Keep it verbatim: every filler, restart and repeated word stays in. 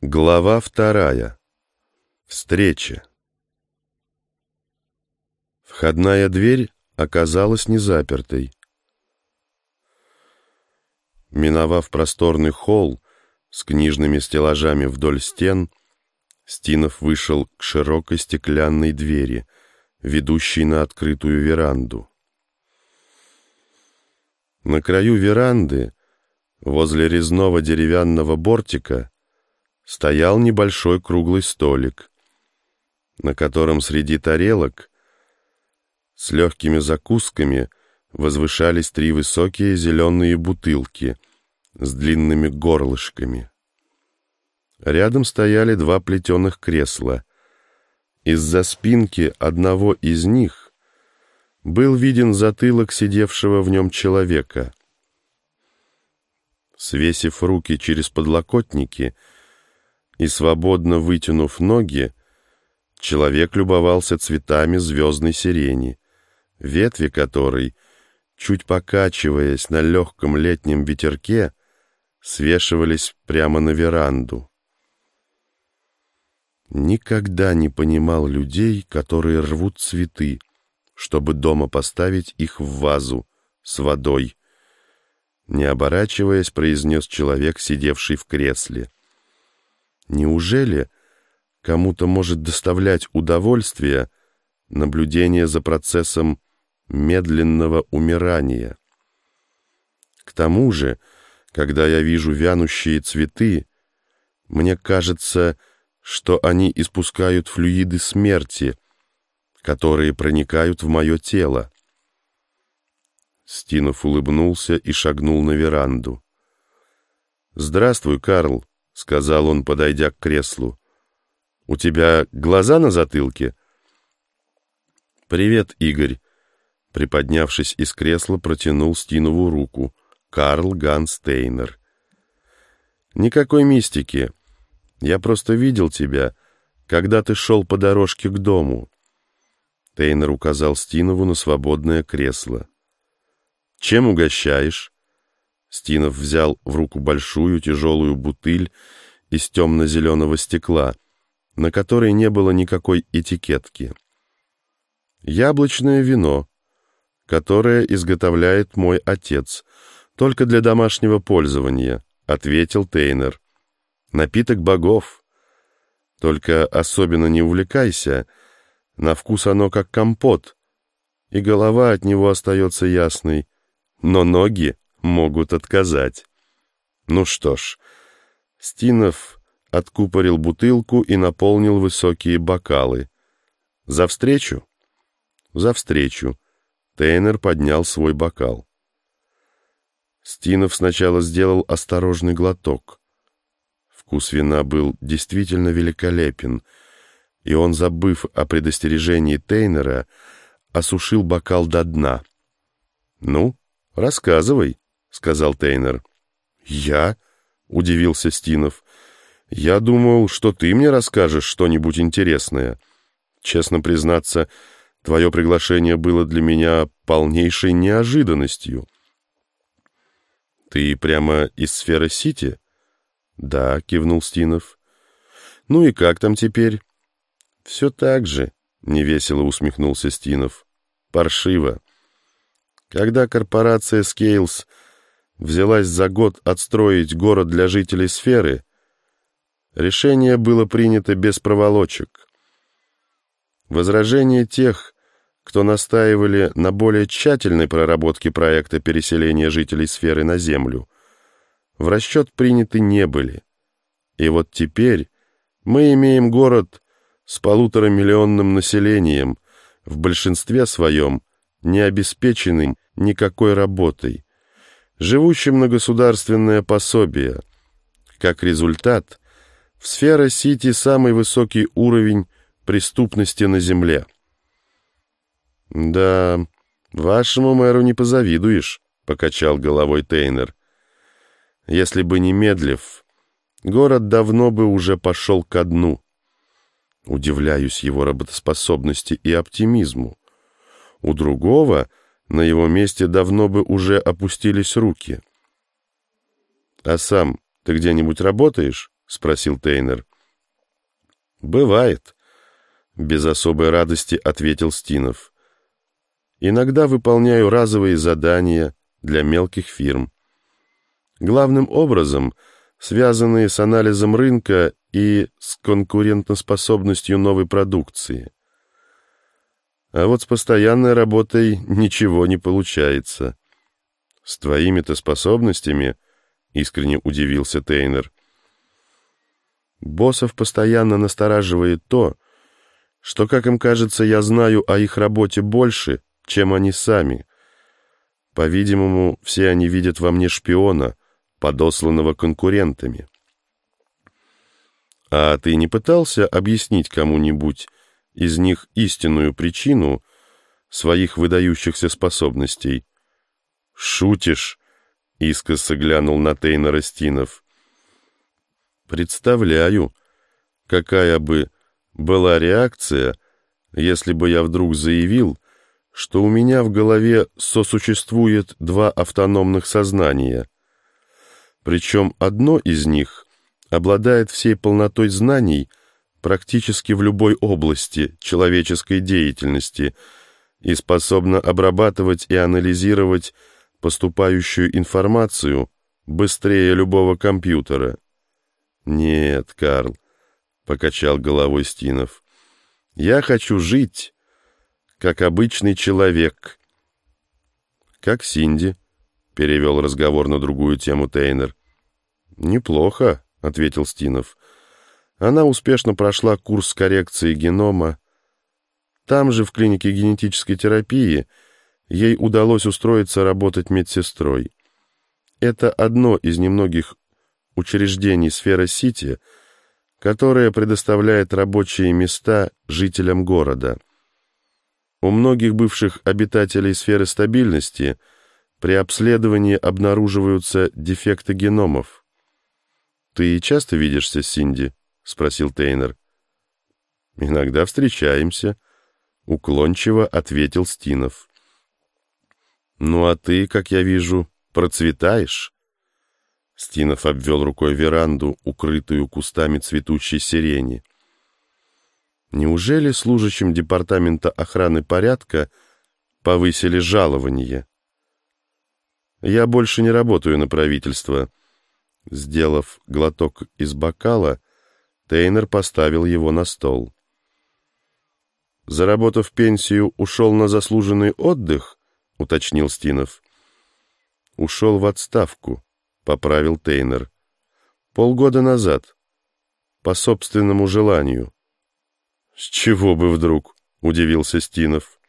Глава вторая. Встреча. Входная дверь оказалась незапертой. Миновав просторный холл с книжными стеллажами вдоль стен, Стинов вышел к широкой стеклянной двери, ведущей на открытую веранду. На краю веранды, возле резного деревянного бортика, стоял небольшой круглый столик, на котором среди тарелок с легкими закусками возвышались три высокие зеленые бутылки с длинными горлышками. Рядом стояли два плетеных кресла. Из-за спинки одного из них был виден затылок сидевшего в нем человека. Свесив руки через подлокотники и свободно вытянув ноги, человек любовался цветами звездной сирени, ветви которой, чуть покачиваясь на легком летнем ветерке, свешивались прямо на веранду. Никогда не понимал людей, которые рвут цветы, чтобы дома поставить их в вазу с водой. Не оборачиваясь, произнес человек, сидевший в кресле. Неужели кому-то может доставлять удовольствие наблюдение за процессом медленного умирания? К тому же, когда я вижу вянущие цветы, мне кажется, что они испускают флюиды смерти, которые проникают в мое тело. Стинов улыбнулся и шагнул на веранду. «Здравствуй, Карл», — сказал он, подойдя к креслу. «У тебя глаза на затылке?» «Привет, Игорь», — приподнявшись из кресла, протянул Стинову руку. «Карл Ганс Тейнер». «Никакой мистики. Я просто видел тебя, когда ты шел по дорожке к дому». Тейнер указал Стинову на свободное кресло. «Чем угощаешь?» Стинов взял в руку большую тяжелую бутыль из темно-зеленого стекла, на которой не было никакой этикетки. «Яблочное вино, которое изготовляет мой отец, только для домашнего пользования», — ответил Тейнер. «Напиток богов. Только особенно не увлекайся, на вкус оно как компот, и голова от него остается ясной, но ноги могут отказать». Ну что ж, Стинов откупорил бутылку и наполнил высокие бокалы. «За встречу?» «За встречу». Тейнер поднял свой бокал. Стинов сначала сделал осторожный глоток. Вкус вина был действительно великолепен, и он, забыв о предостережении Тейнера, осушил бокал до дна. «Ну, рассказывай», — сказал Тейнер. «Я?» — удивился Стинов. «Я думал, что ты мне расскажешь что-нибудь интересное. Честно признаться, твое приглашение было для меня полнейшей неожиданностью». «Ты прямо из сферы Сити?» «Да», — кивнул Стинов. «Ну и как там теперь?» «Все так же», — невесело усмехнулся Стинов. «Паршиво. Когда корпорация Scales взялась за год отстроить город для жителей сферы, решение было принято без проволочек. Возражения тех, кто настаивали на более тщательной проработке проекта переселения жителей сферы на Землю, в расчет приняты не были. И вот теперь мы имеем город с полуторамиллионным населением, в большинстве своем не обеспеченным никакой работой, живущим на государственное пособие. Как результат, в сфере Сити самый высокий уровень преступности на Земле. «Да, вашему мэру не позавидуешь», — покачал головой Тейнер. «Если бы не Медлев, город давно бы уже пошел ко дну». Удивляюсь его работоспособности и оптимизму. У другого на его месте давно бы уже опустились руки. «А сам ты где-нибудь работаешь?» — спросил Тейнер. «Бывает», — без особой радости ответил Стинов. «Иногда выполняю разовые задания для мелких фирм. Главным образом связанные с анализом рынка и с конкурентоспособностью новой продукции. А вот с постоянной работой ничего не получается». «С твоими-то способностями?» — искренне удивился Тейнер. «Боссов постоянно настораживает то, что, как им кажется, я знаю о их работе больше, чем они сами. По-видимому, все они видят во мне шпиона, подосланного конкурентами». «А ты не пытался объяснить кому-нибудь из них истинную причину своих выдающихся способностей?» «Шутишь?» — искоса глянул на Тейнера Стинов. «Представляю, какая бы была реакция, если бы я вдруг заявил, что у меня в голове сосуществует два автономных сознания. Причем одно из них обладает всей полнотой знаний практически в любой области человеческой деятельности и способно обрабатывать и анализировать поступающую информацию быстрее любого компьютера». «Нет, Карл», — покачал головой Стинов, — «я хочу жить, как обычный человек». «Как Синди», — перевел разговор на другую тему Тейнер. «Неплохо», — ответил Стинов. «Она успешно прошла курс коррекции генома. Там же, в клинике генетической терапии, ей удалось устроиться работать медсестрой. Это одно из немногих учреждений Сфера-Сити, которое предоставляет рабочие места жителям города. У многих бывших обитателей сферы стабильности при обследовании обнаруживаются дефекты геномов». «Ты часто видишься с Синди?» — спросил Тейнер. «Иногда встречаемся», — уклончиво ответил Стинов. «Ну а ты, как я вижу, процветаешь?» Стинов обвел рукой веранду, укрытую кустами цветущей сирени. «Неужели служащим департамента охраны порядка повысили жалование?» «Я больше не работаю на правительство». Сделав глоток из бокала, Тейнер поставил его на стол. «Заработав пенсию, ушел на заслуженный отдых?» — уточнил Стинов. «Ушел в отставку», — поправил Тейнер. «Полгода назад. По собственному желанию». «С чего бы вдруг?» — удивился Стинов.